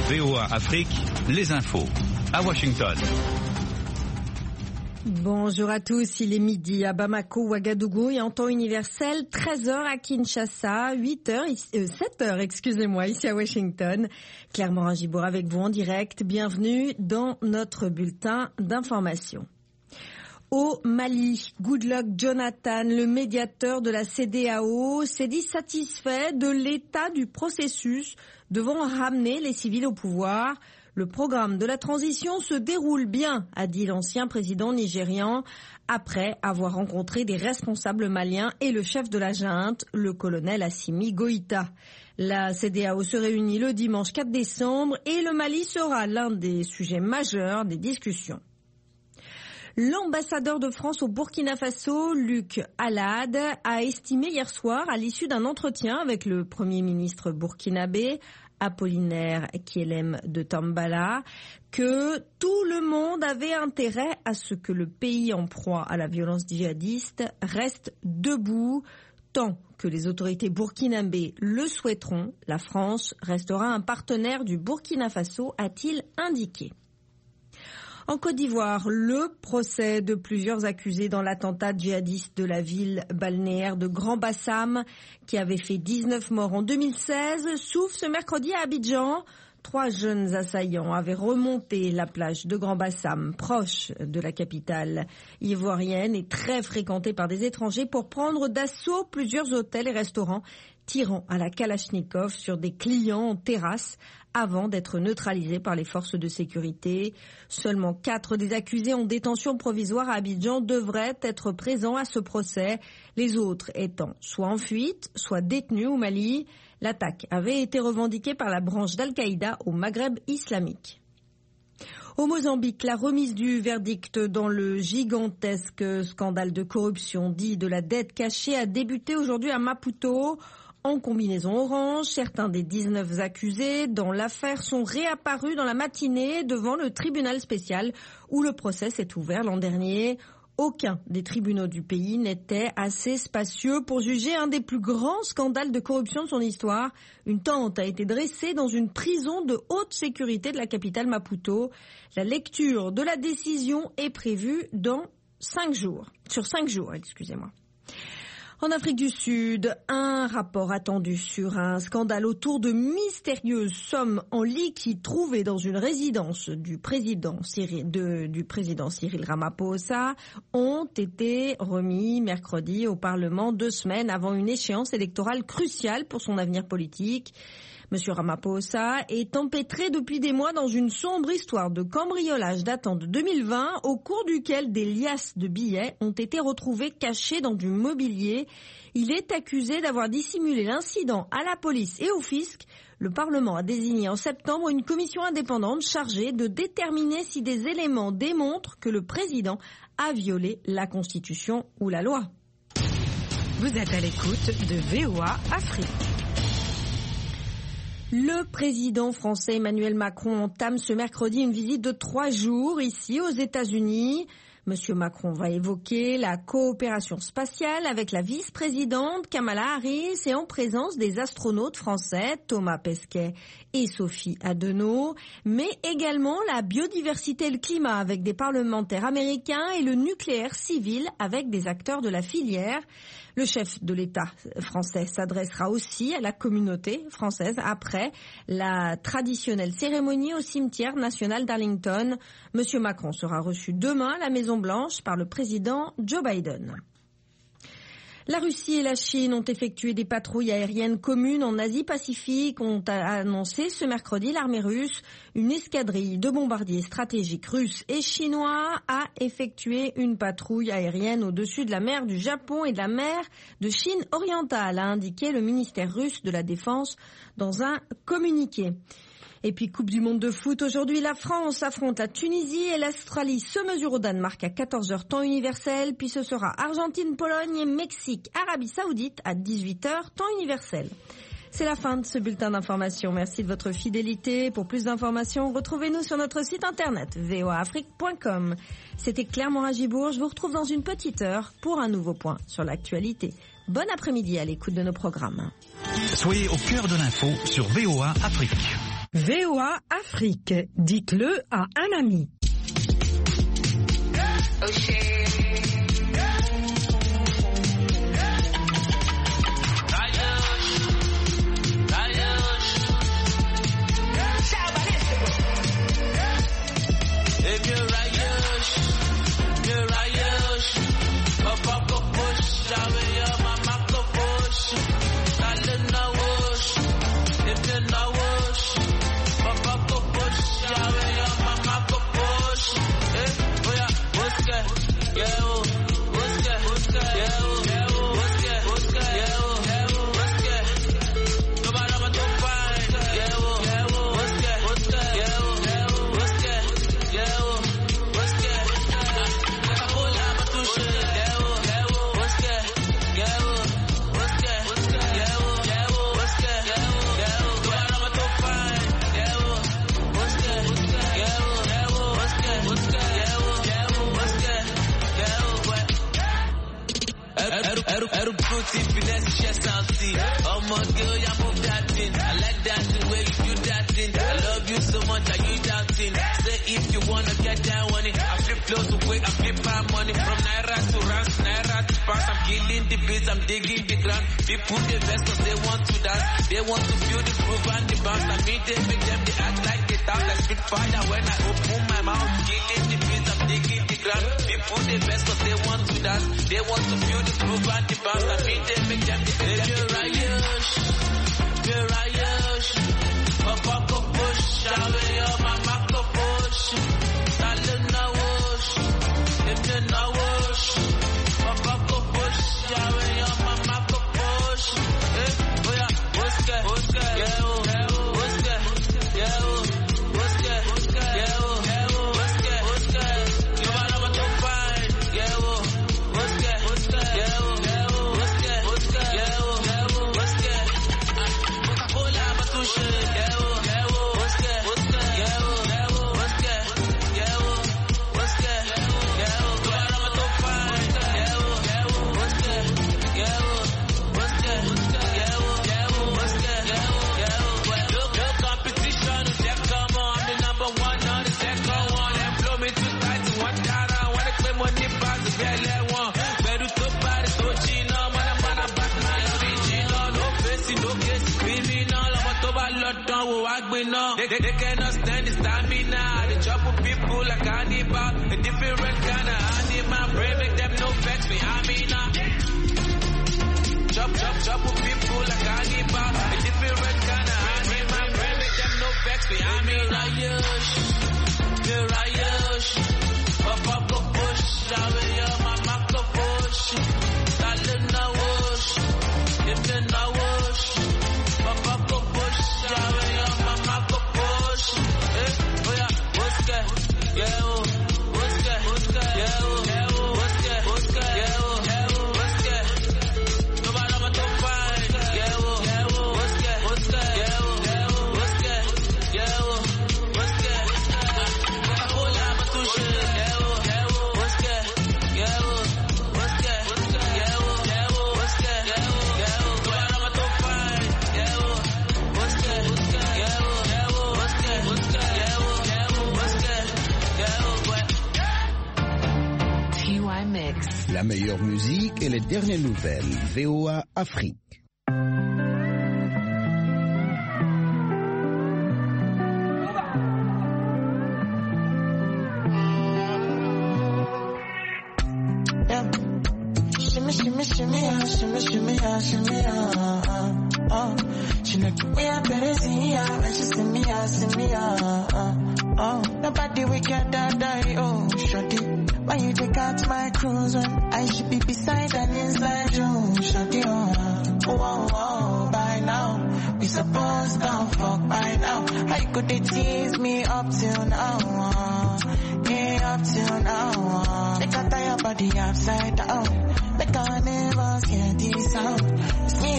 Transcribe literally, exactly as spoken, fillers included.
V O A Afrique, les infos. À Washington. Bonjour à tous, il est midi à Bamako, Ouagadougou et en temps universel, treize heures à Kinshasa, huit heures, euh, sept heures, excusez-moi, ici à Washington. Claire Morin-Gibour avec vous en direct, bienvenue dans notre bulletin d'information. Au Mali, Goodluck Jonathan, le médiateur de la C E D E A O, s'est dit satisfait de l'état du processus devant ramener les civils au pouvoir. Le programme de la transition se déroule bien, a dit l'ancien président nigérian, après avoir rencontré des responsables maliens et le chef de la junte, le colonel Assimi Goïta. La C E D E A O se réunit le dimanche quatre décembre et le Mali sera l'un des sujets majeurs des discussions. L'ambassadeur de France au Burkina Faso, Luc Alad, a estimé hier soir, à l'issue d'un entretien avec le Premier ministre burkinabé, Apollinaire Kielem de Tambala, que tout le monde avait intérêt à ce que le pays en proie à la violence djihadiste reste debout. Tant que les autorités burkinabées le souhaiteront, la France restera un partenaire du Burkina Faso, a-t-il indiqué. En Côte d'Ivoire, le procès de plusieurs accusés dans l'attentat djihadiste de la ville balnéaire de Grand Bassam, qui avait fait dix-neuf morts en deux mille seize, s'ouvre ce mercredi à Abidjan. Trois jeunes assaillants avaient remonté la plage de Grand Bassam, proche de la capitale ivoirienne et très fréquentée par des étrangers, pour prendre d'assaut plusieurs hôtels et restaurants, tirant à la Kalachnikov sur des clients en terrasse avant d'être neutralisés par les forces de sécurité. Seulement quatre des accusés en détention provisoire à Abidjan devraient être présents à ce procès, les autres étant soit en fuite, soit détenus au Mali. L'attaque avait été revendiquée par la branche d'Al-Qaïda au Maghreb islamique. Au Mozambique, la remise du verdict dans le gigantesque scandale de corruption dit de la dette cachée a débuté aujourd'hui à Maputo. En combinaison orange, certains des dix-neuf accusés dans l'affaire sont réapparus dans la matinée devant le tribunal spécial où le procès s'est ouvert l'an dernier. Aucun des tribunaux du pays n'était assez spacieux pour juger un des plus grands scandales de corruption de son histoire. Une tente a été dressée dans une prison de haute sécurité de la capitale Maputo. La lecture de la décision est prévue dans cinq jours. Sur cinq jours, excusez-moi. En Afrique du Sud, un rapport attendu sur un scandale autour de mystérieuses sommes en liquide trouvées dans une résidence du président Cyril, de, du président Cyril Ramaphosa ont été remis mercredi au Parlement, deux semaines avant une échéance électorale cruciale pour son avenir politique. Monsieur Ramaphosa est empêtré depuis des mois dans une sombre histoire de cambriolage datant de deux mille vingt, au cours duquel des liasses de billets ont été retrouvées cachées dans du mobilier. Il est accusé d'avoir dissimulé l'incident à la police et au fisc. Le Parlement a désigné en septembre une commission indépendante chargée de déterminer si des éléments démontrent que le président a violé la Constitution ou la loi. Vous êtes à l'écoute de V O A Afrique. Le président français Emmanuel Macron entame ce mercredi une visite de trois jours ici aux États-Unis. Monsieur Macron va évoquer la coopération spatiale avec la vice-présidente Kamala Harris et en présence des astronautes français Thomas Pesquet et Sophie Adenau, mais également la biodiversité et le climat avec des parlementaires américains et le nucléaire civil avec des acteurs de la filière. Le chef de l'État français s'adressera aussi à la communauté française après la traditionnelle cérémonie au cimetière national d'Arlington. Monsieur Macron sera reçu demain à la Maison-Blanche par le président Joe Biden. La Russie et la Chine ont effectué des patrouilles aériennes communes en Asie-Pacifique, ont annoncé ce mercredi l'armée russe. Une escadrille de bombardiers stratégiques russes et chinois a effectué une patrouille aérienne au-dessus de la mer du Japon et de la mer de Chine orientale, a indiqué le ministère russe de la Défense dans un communiqué. Et puis Coupe du monde de foot, aujourd'hui la France affronte la Tunisie et l'Australie se mesure au Danemark à quatorze heures temps universel, puis ce sera Argentine, Pologne et Mexique, Arabie Saoudite à dix-huit heures temps universel. C'est la fin de ce bulletin d'information. Merci de votre fidélité. Pour plus d'informations, retrouvez-nous sur notre site internet v o a afrique point com. C'était Claire Morin-Gibour. Je vous retrouve dans une petite heure pour un nouveau point sur l'actualité. Bon après-midi à l'écoute de nos programmes. Soyez au cœur de l'info sur V O A Afrique. V O A Afrique, dites-le à un ami. Oh shit. I'm digging the ground. People the best cause they want to dance. They want to feel the groove and the bounce. I mean they make them they act like they talk like spit fire when I open my mouth. Killing the beats, I'm digging the ground. People the best cause they want to dance. They want to feel the groove and the bounce. I mean they make them they make them they riot. They riot. Up up up push. Shower your mama go push. Talent now wash. If you now wash. Up up up push. Shower your mama go push. Eh, oh yeah, what's that? What's that? Yeah, oh, what's that? Yeah, oh, what's that? Yeah, oh, what's that? What's that? You want to go find? Yeah, oh, what's that? What's that? Yeah, oh, what's that? What's that? Yeah, oh, what's that? Coca-Cola, but too shit. Yeah, oh, what's that? What's that? Yeah, oh, what's that? Yeah, oh, what's that? Yeah, oh, you want to go find? Yeah, oh, what's that? Yeah, oh, what's that? Yeah, oh, what's that? Yeah, oh, look, no competition. Check, come on, I'm the number one on the second one. And flow me too tight to one dollar. I wanna claim money back to belly one. Better to body, so Gina, man, I'm on a Batman original. No face, no case, criminal. I'm a toba lot down, wo agbe now. They, they, they cannot stand the stamina. They chop with people like Hannibal. A different kind of animal. Pray make them no vex me, I mean, uh. Chop, chop, chop with people like Hannibal. A different kind of animal. Pray make them no vex me, I mean, Rayosh. The Rayosh. Up, up, go push. Shower your mama go push. Talent now wash. If you now wash. Up, up, go push. Shower your mama go push. Eh, oh yeah, what's that? Yeah, oh, what's that? What's that? Yeah, oh, what's that? What's that? Yeah, oh, what's that? Nobody ever to find. Yeah, oh, what's that? What's that? Yeah, oh, what's that? Yeah, oh, what's that? Coca-Cola, but too shit. Yeah, oh, what's that? Yeah, oh, what's that? Yeah, oh, what's that? Yeah, oh, nobody ever to find. Yeah, oh, what's that? Yeah, oh, what's that? What's that? Yeah, oh, what's that? Yeah, oh, what? T Y Mix. La meilleure musique et les dernières nouvelles. V O A Afrique. Yeah. Shimmy, shimmy, shimmy, ah, shimmy, shimmy, ah, shimmy, ah, ah, ah. She like the way I better see ya when she see me, ah, see me, ah, ah, ah. Nobody we get that die, oh, shorty. Why you take out my cruise when I should be beside and inside you, shorty, oh, oh, oh, by now. We supposed to fuck by now. How could they tease me up till now? Uh, yeah, up till now. Uh, they got your body upside down. They can't never hear the sound. It's me